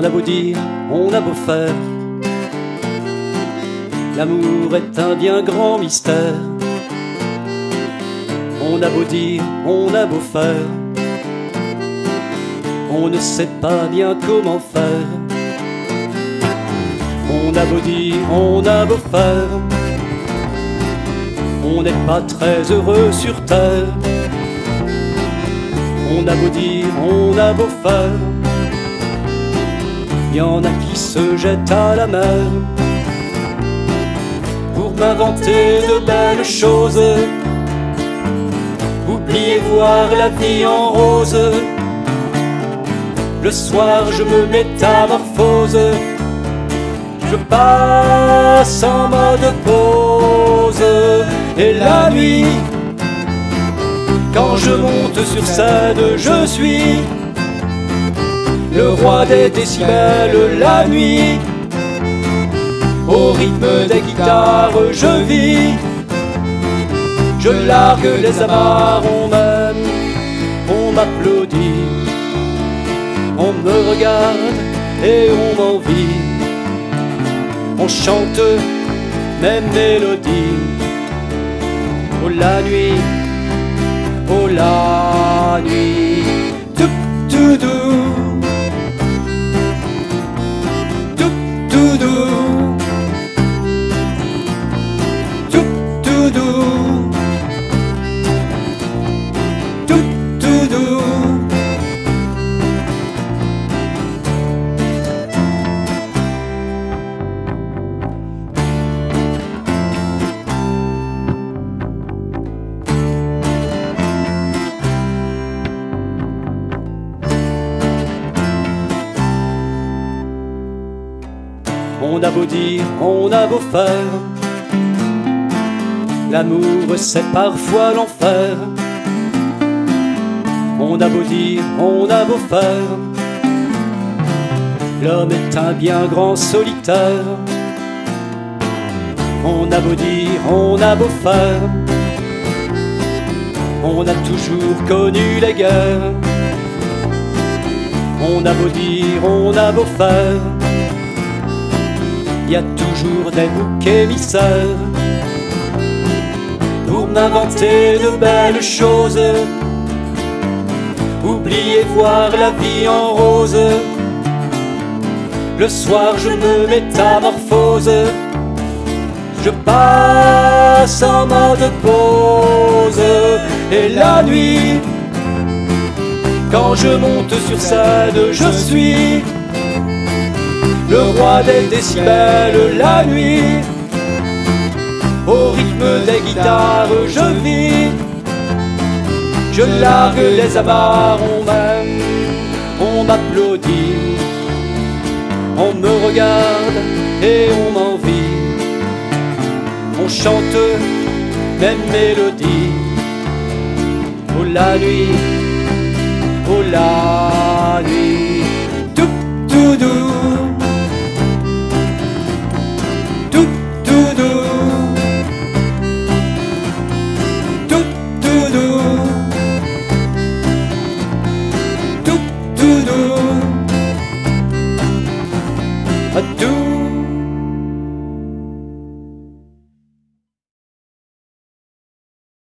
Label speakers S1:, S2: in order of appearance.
S1: On a beau dire, on a beau faire, l'amour est un bien grand mystère. On a beau dire, on a beau faire, on ne sait pas bien comment faire. On a beau dire, on a beau faire, on n'est pas très heureux sur terre. On a beau dire, on a beau faire, y en a qui se jettent à la mer pour m'inventer de belles choses, oublier voir la vie en rose. Le soir je me métamorphose, je passe en mode pause. Et la nuit, quand je monte sur scène, je suis le roi des décibels. La nuit, au rythme des guitares, je vis, je largue les amarres. On m'aime, on m'applaudit, on me regarde et on m'envie. On chante mes mélodies. Oh la nuit, oh la nuit, tout tout doux, tout tout doux, tout tout doux, tout tout doux. On a beau dire, on a beau faire, l'amour c'est parfois l'enfer. On a beau dire, on a beau faire, l'homme est un bien grand solitaire. On a beau dire, on a beau faire, on a toujours connu les guerres. On a beau dire, on a beau faire, y a toujours des boucs émissaires pour m'inventer de belles choses, oublier voir la vie en rose. Le soir je me métamorphose, je passe en mode pause. Et la nuit, quand je monte sur scène, je suis le roi des décibels. La nuit, au rythme des guitares, je vis, je largue les amarres. On m'aime, on m'applaudit, on me regarde et on m'envie. On chante mes mélodies. Oh la nuit, oh la